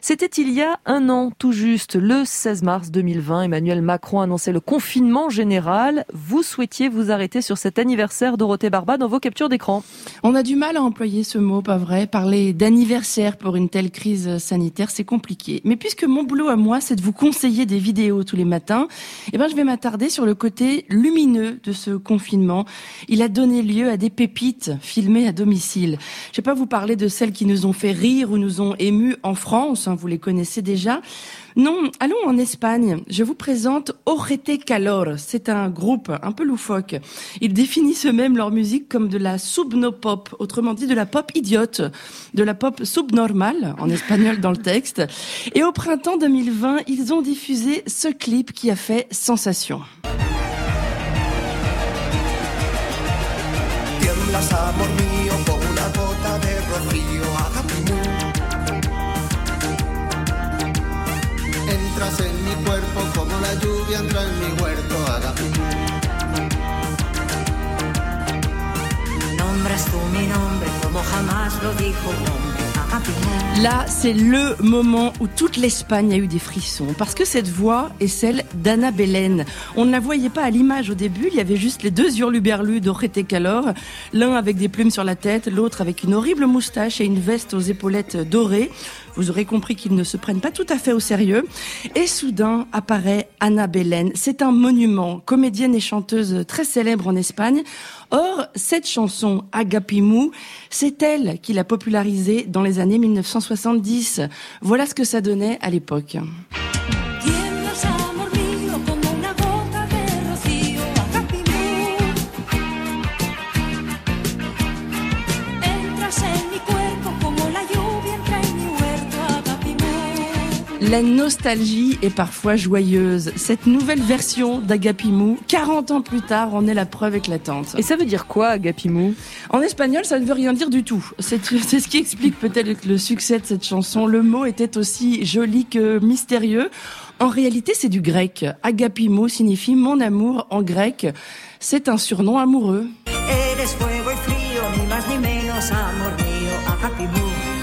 C'était il y a un an, tout juste, le 16 mars 2020. Emmanuel Macron annonçait le confinement général. Vous souhaitiez vous arrêter sur cet anniversaire, Dorothée Barba, dans vos captures d'écran. On a du mal à employer ce mot, pas vrai? Parler d'anniversaire pour une telle crise sanitaire, c'est compliqué. Mais puisque mon boulot à moi, c'est de vous conseiller des vidéos tous les matins, je vais m'attarder sur le côté lumineux de ce confinement. Il a donné lieu à des pépites filmées à domicile. Je vais pas vous parler de celles qui nous ont fait rire ou nous ont émus en France, vous les connaissez déjà. Non, allons en Espagne. Je vous présente Ojete Calor. C'est un groupe un peu loufoque. Ils définissent eux-mêmes leur musique comme de la subnopop, autrement dit de la pop idiote, de la pop subnormale, en espagnol dans le texte. Et au printemps 2020, ils ont diffusé ce clip qui a fait sensation. Tiemblas, amor mío, como una gota de rocío, Agapimú. Entras en mi cuerpo como la lluvia entra en mi huerto, Agapimú. Nombras tú mi nombre como jamás lo dijo un hombre, Agapimú. Là, c'est le moment où toute l'Espagne a eu des frissons, parce que cette voix est celle d'Ana Belén. On ne la voyait pas à l'image au début, il y avait juste les deux hurluberlus d'Ojete Calor, l'un avec des plumes sur la tête, l'autre avec une horrible moustache et une veste aux épaulettes dorées. Vous aurez compris qu'ils ne se prennent pas tout à fait au sérieux. Et soudain apparaît Ana Belén. C'est un monument, comédienne et chanteuse très célèbre en Espagne. Or, cette chanson, Agapimú, c'est elle qui l'a popularisée dans les années 1970. Voilà ce que ça donnait à l'époque. La nostalgie est parfois joyeuse. Cette nouvelle version d'Agapimú, 40 ans plus tard, en est la preuve éclatante. Et ça veut dire quoi, Agapimú? En espagnol, ça ne veut rien dire du tout. C'est ce qui explique peut-être le succès de cette chanson. Le mot était aussi joli que mystérieux. En réalité, c'est du grec. Agapimú signifie mon amour en grec. C'est un surnom amoureux. Eres fuego y frío, ni más ni menos, amor mío, Agapimú.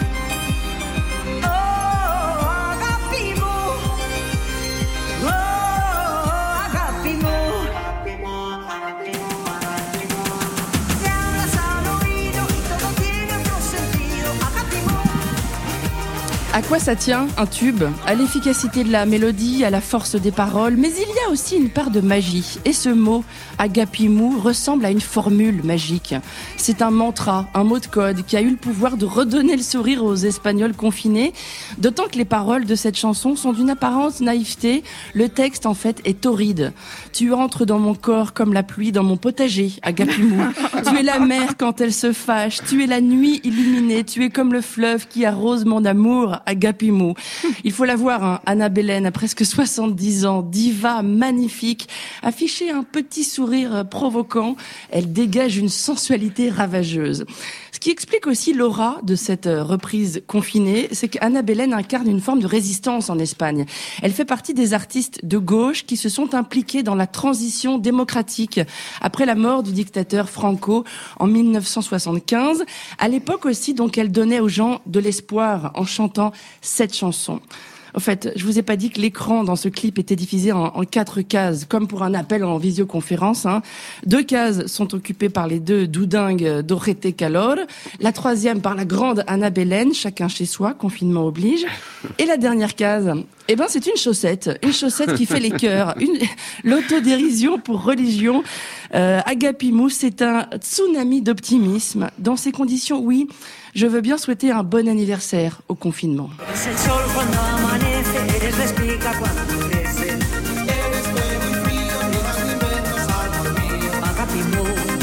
À quoi ça tient, un tube? À l'efficacité de la mélodie, à la force des paroles, mais il y a aussi une part de magie. Et ce mot, Agapimú, ressemble à une formule magique. C'est un mantra, un mot de code qui a eu le pouvoir de redonner le sourire aux Espagnols confinés, d'autant que les paroles de cette chanson sont d'une apparente naïveté. Le texte, en fait, est torride. Tu entres dans mon corps comme la pluie dans mon potager, Agapimú. Tu es la mer quand elle se fâche, tu es la nuit illuminée, tu es comme le fleuve qui arrose mon amour, Agapimú. Il faut la voir, Ana Belén, à presque 70 ans, diva magnifique, afficher un petit sourire provoquant. Elle dégage une sensualité ravageuse. Ce qui explique aussi l'aura de cette reprise confinée, c'est qu'Ana Belén incarne une forme de résistance en Espagne. Elle fait partie des artistes de gauche qui se sont impliqués dans la transition démocratique après la mort du dictateur Franco en 1975. À l'époque aussi, donc, elle donnait aux gens de l'espoir en chantant cette chanson. En fait, je vous ai pas dit que l'écran dans ce clip était divisé en 4 cases, comme pour un appel en visioconférence. 2 cases sont occupées par les 2 doudingues d'Ojete Calor, la 3e par la grande Ana Belén, chacun chez soi, confinement oblige. Et la dernière case, c'est une chaussette qui fait les cœurs, l'autodérision pour religion. Agapimú, c'est un tsunami d'optimisme. Dans ces conditions, oui, je veux bien souhaiter un bon anniversaire au confinement. Es el sol cuando amanece, eres la espiga cuando crece. Eres fuego y frío, ni más ni menos, amor mío, Agapimú.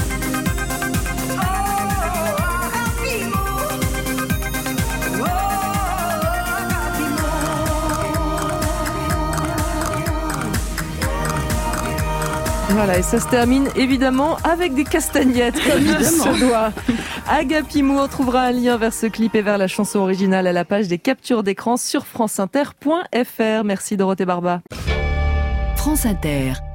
Voilà, et ça se termine évidemment avec des castagnettes, comme il se doit. Agapimú, on trouvera un lien vers ce clip et vers la chanson originale à la page des captures d'écran sur franceinter.fr. Merci Dorothée Barba. France Inter.